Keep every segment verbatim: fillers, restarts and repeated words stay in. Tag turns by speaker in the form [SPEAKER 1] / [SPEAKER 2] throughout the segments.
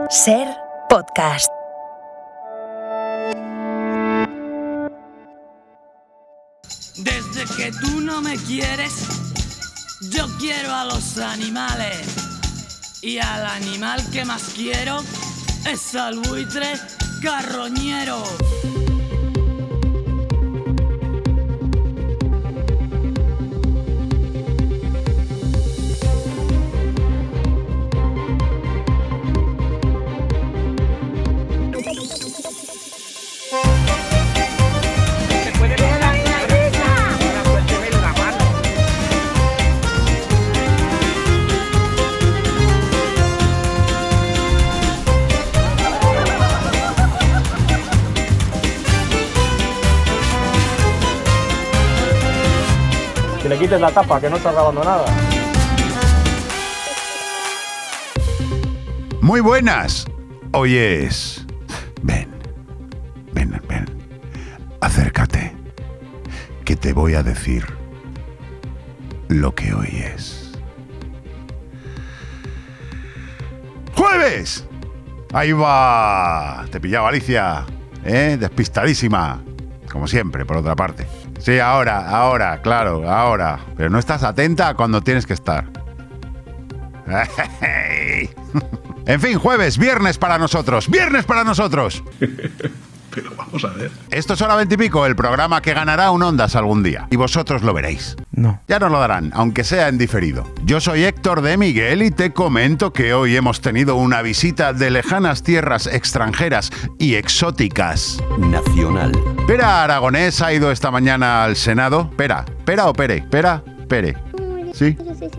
[SPEAKER 1] Ser podcast.
[SPEAKER 2] Desde que tú no me quieres, yo quiero a los animales. Y al animal que más quiero es al buitre carroñero.
[SPEAKER 3] Que le quites la tapa, que no está grabando nada.
[SPEAKER 4] Muy buenas. Hoy es... Ven, ven, ven. Acércate, que te voy a decir lo que hoy es. ¡Jueves! Ahí va. Te pillaba Alicia, ¿eh? Despistadísima. Como siempre, por otra parte. Sí, ahora, ahora, claro, ahora. Pero no estás atenta cuando tienes que estar. En fin, jueves, viernes para nosotros. ¡Viernes para nosotros!
[SPEAKER 5] Pero vamos a ver.
[SPEAKER 4] Esto es Hora Veintipico, el programa que ganará un Ondas algún día. Y vosotros lo veréis.
[SPEAKER 3] No.
[SPEAKER 4] Ya nos lo darán, aunque sea en diferido. Yo soy Héctor de Miguel y te comento que hoy hemos tenido una visita de lejanas tierras extranjeras y exóticas.
[SPEAKER 6] Nacional.
[SPEAKER 4] Pera Aragonés ha ido esta mañana al Senado. Pera, Pera o Pere, Pera, Pere. ¿Sí?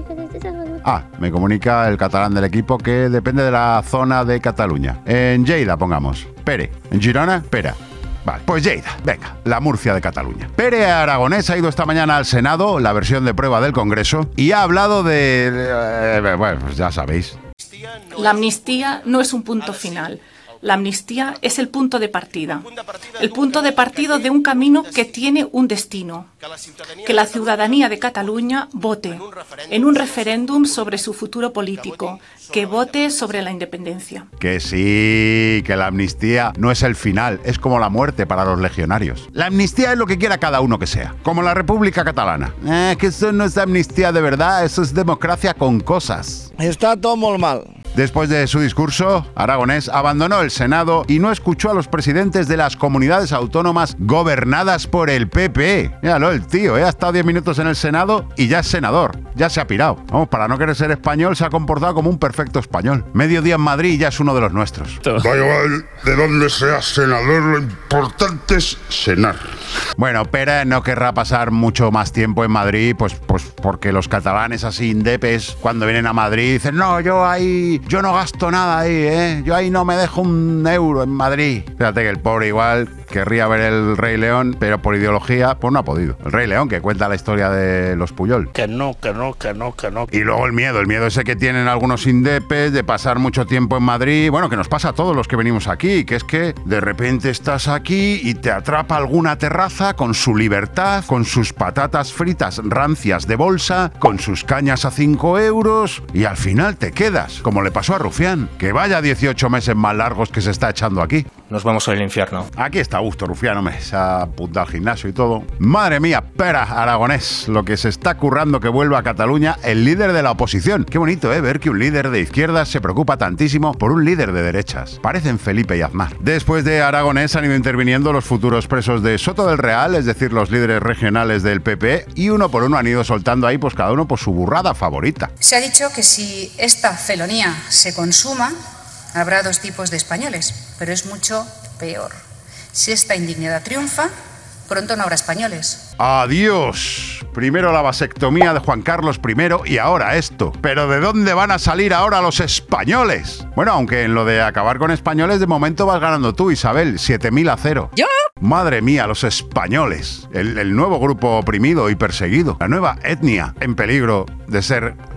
[SPEAKER 4] Ah, me comunica el catalán del equipo que depende de la zona de Cataluña. En Lleida, pongamos. Pere. En Girona, Pera. Vale, pues Lleida, venga, la Murcia de Cataluña. Pere Aragonés ha ido esta mañana al Senado, la versión de prueba del Congreso, y ha hablado de... Eh, bueno, pues ya sabéis.
[SPEAKER 7] La amnistía no es un punto final. La amnistía es el punto de partida. El punto de partida de un camino que tiene un destino. Que la ciudadanía de Cataluña vote en un referéndum sobre su futuro político. Que vote sobre la independencia.
[SPEAKER 4] Que sí, que la amnistía no es el final, es como la muerte para los legionarios. La amnistía es lo que quiera cada uno que sea, como la República Catalana. Eh, que eso no es amnistía de verdad, eso es democracia con cosas.
[SPEAKER 8] Está todo muy mal.
[SPEAKER 4] Después de su discurso, Aragonés abandonó el Senado y no escuchó a los presidentes de las comunidades autónomas gobernadas por el P P. Míralo, el tío, ¿eh? Ha estado diez minutos en el Senado y ya es senador. Ya se ha pirado. Vamos, para no querer ser español, se ha comportado como un perfecto español. Medio día en Madrid y ya es uno de los nuestros.
[SPEAKER 5] Da igual de dónde seas senador, lo importante es cenar.
[SPEAKER 4] Bueno, Pere no querrá pasar mucho más tiempo en Madrid, pues, pues porque los catalanes así indepes, cuando vienen a Madrid, dicen, no, yo ahí... Yo no gasto nada ahí, ¿eh? Yo ahí no me dejo un euro en Madrid. Fíjate que el pobre igual querría ver el Rey León, pero por ideología, pues no ha podido. El Rey León, que cuenta la historia de los Puyol.
[SPEAKER 8] Que no, que no, que no, que no.
[SPEAKER 4] Y luego el miedo, el miedo ese que tienen algunos indepes de pasar mucho tiempo en Madrid. Bueno, que nos pasa a todos los que venimos aquí, que es que de repente estás aquí y te atrapa alguna terraza con su libertad, con sus patatas fritas rancias de bolsa, con sus cañas a cinco euros y al final te quedas, como le pasó a Rufián, que vaya dieciocho meses más largos que se está echando aquí.
[SPEAKER 3] Nos vamos al infierno.
[SPEAKER 4] Aquí está a gusto, Rufián, hombre, se ha apuntado al gimnasio y todo. Madre mía, Pera Aragonés, lo que se está currando que vuelva a Cataluña el líder de la oposición. Qué bonito, ¿eh? Ver que un líder de izquierdas se preocupa tantísimo por un líder de derechas. Parecen Felipe y Aznar. Después de Aragonés han ido interviniendo los futuros presos de Soto del Real, es decir, los líderes regionales del P P, y uno por uno han ido soltando ahí, pues cada uno por su burrada favorita.
[SPEAKER 9] Se ha dicho que si esta felonía se consuma, habrá dos tipos de españoles, pero es mucho peor. Si esta indignidad triunfa, pronto no habrá españoles.
[SPEAKER 4] ¡Adiós! Primero la vasectomía de Juan Carlos primero y ahora esto. ¿Pero de dónde van a salir ahora los españoles? Bueno, aunque en lo de acabar con españoles de momento vas ganando tú, Isabel, siete mil a cero.
[SPEAKER 7] ¿Yo?
[SPEAKER 4] Madre mía, los españoles. El, el nuevo grupo oprimido y perseguido. La nueva etnia en peligro de ser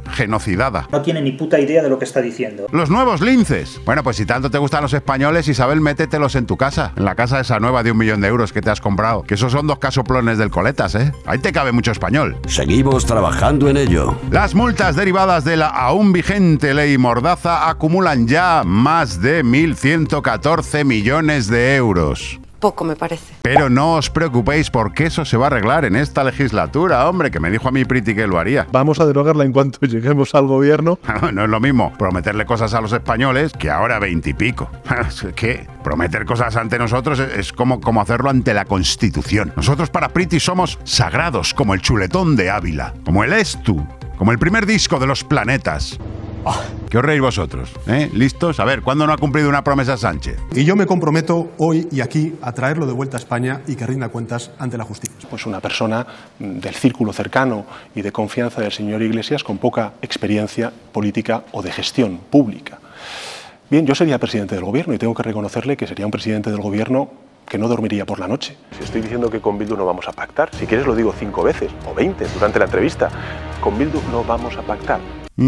[SPEAKER 4] genocidada.
[SPEAKER 6] No tiene ni puta idea de lo que está diciendo.
[SPEAKER 4] Los nuevos linces. Bueno, pues si tanto te gustan los españoles, Isabel, métetelos en tu casa. En la casa esa nueva de un millón de euros que te has comprado. Que esos son dos casoplones del Coletas, ¿eh? Ahí te cabe mucho español.
[SPEAKER 10] Seguimos trabajando en ello.
[SPEAKER 4] Las multas derivadas de la aún vigente ley Mordaza acumulan ya más de mil ciento catorce millones de euros.
[SPEAKER 11] Poco, me parece.
[SPEAKER 4] Pero no os preocupéis porque eso se va a arreglar en esta legislatura, hombre, que me dijo a mí Priti que lo haría.
[SPEAKER 12] Vamos a derogarla en cuanto lleguemos al gobierno.
[SPEAKER 4] No es lo mismo prometerle cosas a los españoles que ahora veintipico. Es que prometer cosas ante nosotros es, es como, como hacerlo ante la Constitución. Nosotros para Priti somos sagrados, como el chuletón de Ávila, como el Estu, como el primer disco de los planetas. ¿Qué os reís vosotros? ¿Eh? ¿Listos? A ver, ¿cuándo no ha cumplido una promesa Sánchez?
[SPEAKER 13] Y yo me comprometo hoy y aquí a traerlo de vuelta a España y que rinda cuentas ante la justicia.
[SPEAKER 14] Pues una persona del círculo cercano y de confianza del señor Iglesias con poca experiencia política o de gestión pública. Bien, yo sería presidente del gobierno y tengo que reconocerle que sería un presidente del gobierno que no dormiría por la noche. Si estoy diciendo que con Bildu no vamos a pactar, si quieres lo digo cinco veces o veinte durante la entrevista, con Bildu no vamos a pactar.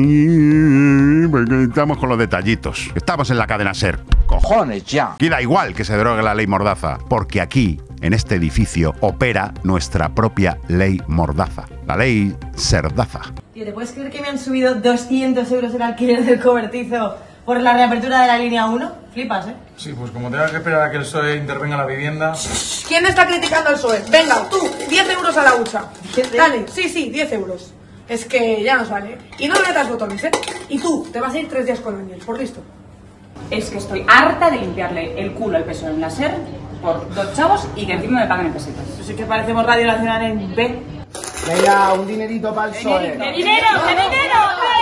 [SPEAKER 4] Estamos con los detallitos. Estamos en la cadena SER.
[SPEAKER 15] Cojones ya.
[SPEAKER 4] Y da igual que se derogue la ley Mordaza, porque aquí, en este edificio, opera nuestra propia ley Mordaza. La ley Serdaza.
[SPEAKER 16] Tío, ¿te puedes creer que me han subido doscientos euros el alquiler del cobertizo por la reapertura de la línea uno? Flipas, ¿eh?
[SPEAKER 17] Sí, pues como tenga que esperar a que el P S O E intervenga en la vivienda...
[SPEAKER 18] ¿Quién está criticando al P S O E? Venga, tú, diez euros a la hucha. Dale, sí, sí, diez euros. Es que ya nos vale. Y no le metas botones, ¿eh? Y tú, te vas a ir tres días con Ángel, por listo.
[SPEAKER 19] Es que estoy harta de limpiarle el culo al P S O E en la SER por dos chavos y que encima me paguen en pesetas.
[SPEAKER 16] Pues sí que parecemos Radio Nacional en B.
[SPEAKER 15] Venga, un dinerito para el P S O E.
[SPEAKER 16] ¡De dinero, de dinero!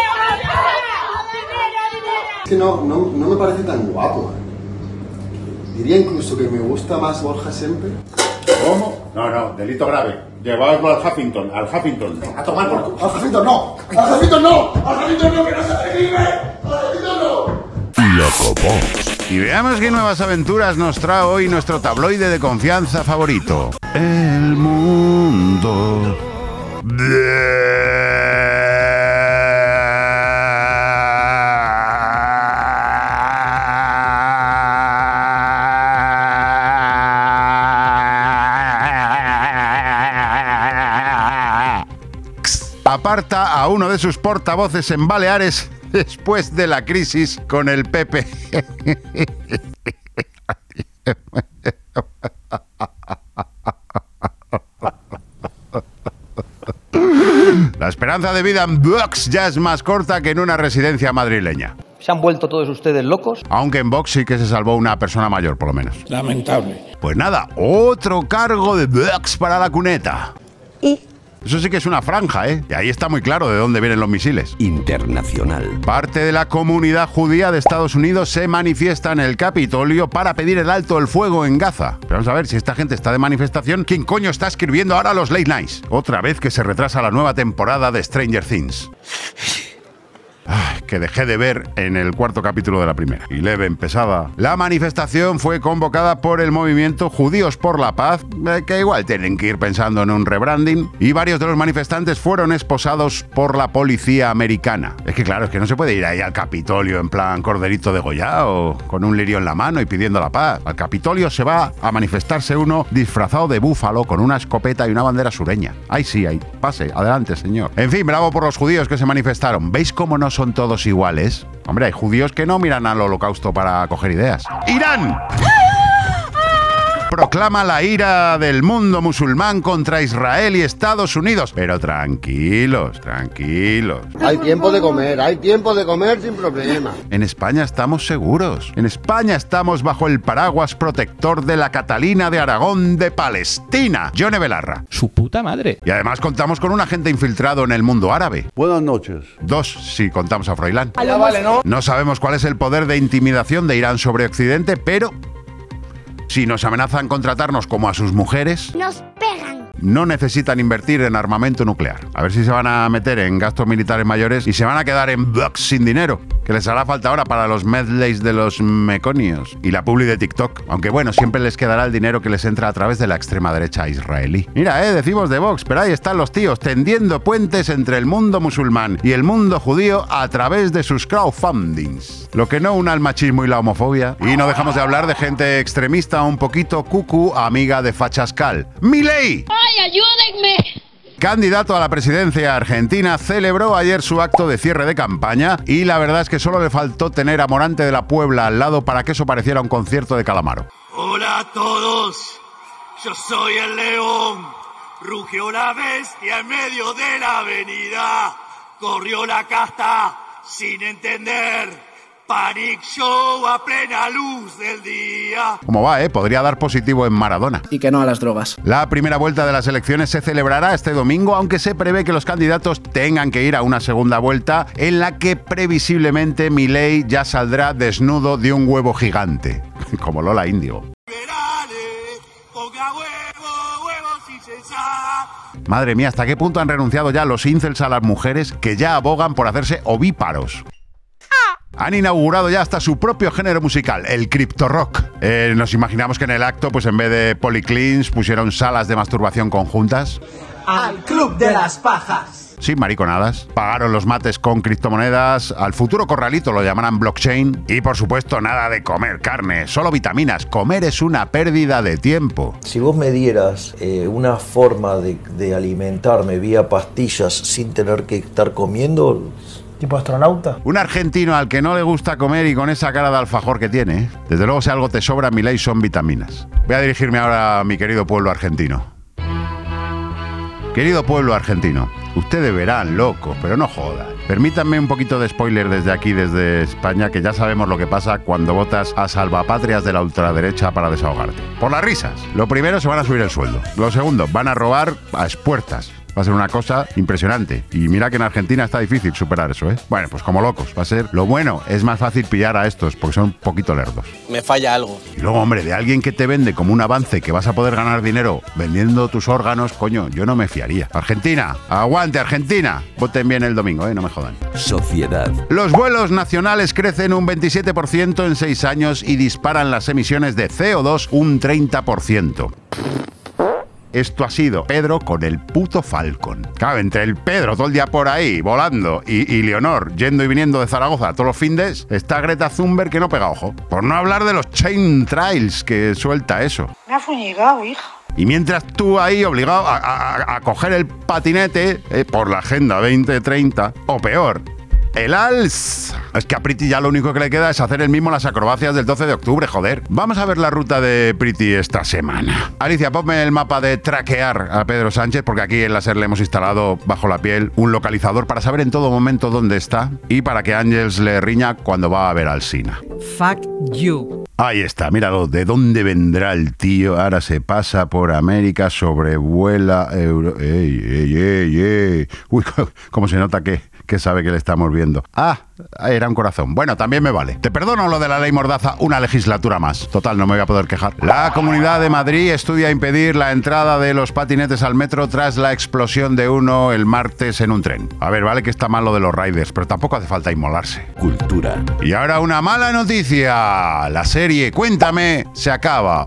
[SPEAKER 20] Es que no, no, no me parece tan guapo. Diría incluso que me gusta más Borja Semper.
[SPEAKER 4] ¿Cómo? No, no, delito grave. Llevadlo al Huffington, al Huffington.
[SPEAKER 20] A tomar por... ¡Al Huffington no! ¡Al Huffington no! ¡Al Huffington no, que no se revive! ¡Al Huffington no!
[SPEAKER 4] Locopops. Y veamos qué nuevas aventuras nos trae hoy nuestro tabloide de confianza favorito. El mundo de... aparta a uno de sus portavoces en Baleares después de la crisis con el P P. La esperanza de vida en Vox ya es más corta que en una residencia madrileña.
[SPEAKER 15] ¿Se han vuelto todos ustedes locos?
[SPEAKER 4] Aunque en Vox sí que se salvó una persona mayor, por lo menos.
[SPEAKER 8] Lamentable.
[SPEAKER 4] Pues nada, otro cargo de Vox para la cuneta.
[SPEAKER 11] ¿Y?
[SPEAKER 4] Eso sí que es una franja, ¿eh? Y ahí está muy claro de dónde vienen los misiles.
[SPEAKER 10] Internacional.
[SPEAKER 4] Parte de la comunidad judía de Estados Unidos se manifiesta en el Capitolio para pedir el alto el fuego en Gaza. Pero vamos a ver, si esta gente está de manifestación, ¿quién coño está escribiendo ahora los late nights? Otra vez que se retrasa la nueva temporada de Stranger Things. Ay, que dejé de ver en el cuarto capítulo de la primera. Y leve, pesada. La manifestación fue convocada por el movimiento Judíos por la Paz, eh, que igual tienen que ir pensando en un rebranding, y varios de los manifestantes fueron esposados por la policía americana. Es que claro, es que no se puede ir ahí al Capitolio en plan corderito degollado, con un lirio en la mano y pidiendo la paz. Al Capitolio se va a manifestarse uno disfrazado de búfalo con una escopeta y una bandera sureña. Ahí sí, ahí. Pase, adelante, señor. En fin, bravo por los judíos que se manifestaron. ¿Veis cómo no son todos iguales? Hombre, hay judíos que no miran al holocausto para coger ideas. ¡Irán! Proclama la ira del mundo musulmán contra Israel y Estados Unidos. Pero tranquilos, tranquilos.
[SPEAKER 20] Hay tiempo de comer, hay tiempo de comer sin problema.
[SPEAKER 4] En España estamos seguros. En España estamos bajo el paraguas protector de la Catalina de Aragón de Palestina, Yone Belarra.
[SPEAKER 21] Su puta madre.
[SPEAKER 4] Y además contamos con un agente infiltrado en el mundo árabe.
[SPEAKER 20] Buenas noches.
[SPEAKER 4] Dos, si contamos a Froilán.
[SPEAKER 20] Ya vale, ¿no?
[SPEAKER 4] No sabemos cuál es el poder de intimidación de Irán sobre Occidente, pero... si nos amenazan contratarnos como a sus mujeres,
[SPEAKER 22] nos pegan.
[SPEAKER 4] No necesitan invertir en armamento nuclear. A ver si se van a meter en gastos militares mayores y se van a quedar en Vox sin dinero. que les hará falta ahora para los medleys de los meconios y la publi de TikTok. Aunque bueno, siempre les quedará el dinero que les entra a través de la extrema derecha israelí. Mira, eh, decimos de Vox, pero ahí están los tíos tendiendo puentes entre el mundo musulmán y el mundo judío a través de sus crowdfundings. Lo que no una el machismo y la homofobia. Y no dejamos de hablar de gente extremista un poquito cucú, amiga de Fachascal. ¡Milei!
[SPEAKER 11] ¡Ay, ayúdenme!
[SPEAKER 4] Candidato a la presidencia argentina, celebró ayer su acto de cierre de campaña y la verdad es que solo le faltó tener a Morante de la Puebla al lado para que eso pareciera un concierto de Calamaro.
[SPEAKER 21] Hola a todos, yo soy el león, rugió la bestia en medio de la avenida, corrió la casta sin entender. Panic Show a plena luz del día.
[SPEAKER 4] ¿Cómo va, eh? Podría dar positivo en Maradona.
[SPEAKER 15] Y que no a las drogas.
[SPEAKER 4] La primera vuelta de las elecciones se celebrará este domingo, aunque se prevé que los candidatos tengan que ir a una segunda vuelta en la que previsiblemente Milei ya saldrá desnudo de un huevo gigante. Como Lola Índigo. Madre mía, ¿hasta qué punto han renunciado ya los incels a las mujeres que ya abogan por hacerse ovíparos? Han inaugurado ya hasta su propio género musical, el criptorock. Eh, nos imaginamos que en el acto, pues en vez de policlins, pusieron salas de masturbación conjuntas.
[SPEAKER 15] ¡Al club de las pajas!
[SPEAKER 4] Sin mariconadas. Pagaron los mates con criptomonedas. Al futuro corralito lo llamarán blockchain. Y por supuesto, nada de comer carne, solo vitaminas. Comer es una pérdida de tiempo.
[SPEAKER 22] Si vos me dieras eh, una forma de, de alimentarme vía pastillas sin tener que estar comiendo...
[SPEAKER 3] ¿Tipo astronauta?
[SPEAKER 4] Un argentino al que no le gusta comer y con esa cara de alfajor que tiene, ¿eh? Desde luego si algo te sobra, Milei, son vitaminas. Voy a dirigirme ahora a mi querido pueblo argentino. Querido pueblo argentino, ustedes verán, locos, pero no jodan. Permítanme un poquito de spoiler desde aquí, desde España, que ya sabemos lo que pasa cuando votas a salvapatrias de la ultraderecha para desahogarte. Por las risas. Lo primero, se van a subir el sueldo. Lo segundo, van a robar a expuertas. Va a ser una cosa impresionante. Y mira que en Argentina está difícil superar eso, ¿eh? Bueno, pues como locos. Va a ser... Lo bueno, es más fácil pillar a estos, porque son un poquito lerdos.
[SPEAKER 15] Me falla algo.
[SPEAKER 4] Y luego, hombre, de alguien que te vende como un avance que vas a poder ganar dinero vendiendo tus órganos, coño, yo no me fiaría. Argentina, aguante Argentina. Voten bien el domingo, ¿eh? No me jodan.
[SPEAKER 10] Sociedad.
[SPEAKER 4] Los vuelos nacionales crecen un veintisiete por ciento en seis años y disparan las emisiones de C O dos un treinta por ciento. Esto ha sido Pedro con el puto Falcon. Claro, entre el Pedro todo el día por ahí, volando, y, y Leonor yendo y viniendo de Zaragoza todos los findes, está Greta Thunberg que no pega ojo. Por no hablar de los chain trails que suelta eso.
[SPEAKER 18] Me ha fuñigado, hija.
[SPEAKER 4] Y mientras tú ahí obligado a, a, a coger el patinete eh, por la Agenda veinte treinta, o peor, el A L S. Es que a Priti ya lo único que le queda es hacer el mismo las acrobacias del doce de octubre, joder. Vamos a ver la ruta de Priti esta semana. Alicia, ponme el mapa de traquear a Pedro Sánchez, porque aquí en la SER le hemos instalado bajo la piel un localizador para saber en todo momento dónde está y para que Ángels le riña cuando va a ver al Sina.
[SPEAKER 2] Fuck you.
[SPEAKER 4] Ahí está, míralo, ¿de dónde vendrá el tío? Ahora se pasa por América, sobrevuela Euro... ¡Ey, ey, ey, ey! Uy, cómo se nota que, que sabe que le estamos viendo. Ah, era un corazón. Bueno, también me vale. Te perdono lo de la ley Mordaza una legislatura más. Total, no me voy a poder quejar. La Comunidad de Madrid estudia impedir la entrada de los patinetes al metro tras la explosión de uno el martes en un tren. A ver, vale que está mal lo de los riders, pero tampoco hace falta inmolarse.
[SPEAKER 10] Cultura.
[SPEAKER 4] Y ahora una mala noticia. La serie Cuéntame se acaba.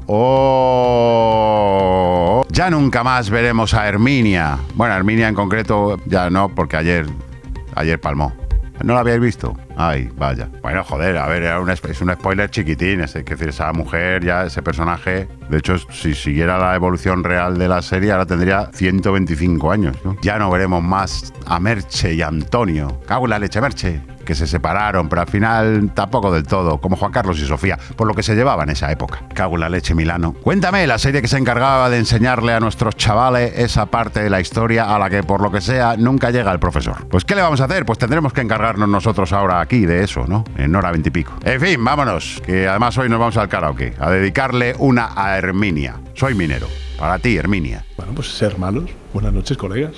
[SPEAKER 4] Oh, ya nunca más veremos a Herminia. Bueno, Herminia en concreto ya no, porque ayer, ayer palmó. ¿No la habíais visto? Ay, vaya. Bueno, joder, a ver, era un, es un spoiler chiquitín. Es decir, esa mujer, ya ese personaje... De hecho, si siguiera la evolución real de la serie, ahora tendría ciento veinticinco años, ¿no? Ya no veremos más a Merche y a Antonio. Cago en la leche, Merche. Que se separaron, pero al final tampoco del todo, como Juan Carlos y Sofía, por lo que se llevaba en esa época. Cago en la leche, Milano. Cuéntame, la serie que se encargaba de enseñarle a nuestros chavales esa parte de la historia a la que, por lo que sea, nunca llega el profesor. Pues, ¿qué le vamos a hacer? Pues tendremos que encargarnos nosotros ahora aquí de eso, ¿no? En hora veintipico. En fin, vámonos, que además hoy nos vamos al karaoke, a dedicarle una a Herminia. Soy minero. Para ti, Herminia.
[SPEAKER 12] Bueno, pues ser malos. Buenas noches, colegas.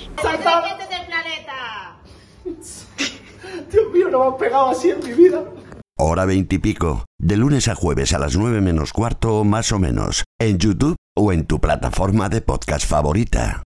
[SPEAKER 15] Dios mío, no me han pegado así en mi vida.
[SPEAKER 10] Hora veintipico. De lunes a jueves a las nueve menos cuarto, más o menos. En YouTube o en tu plataforma de podcast favorita.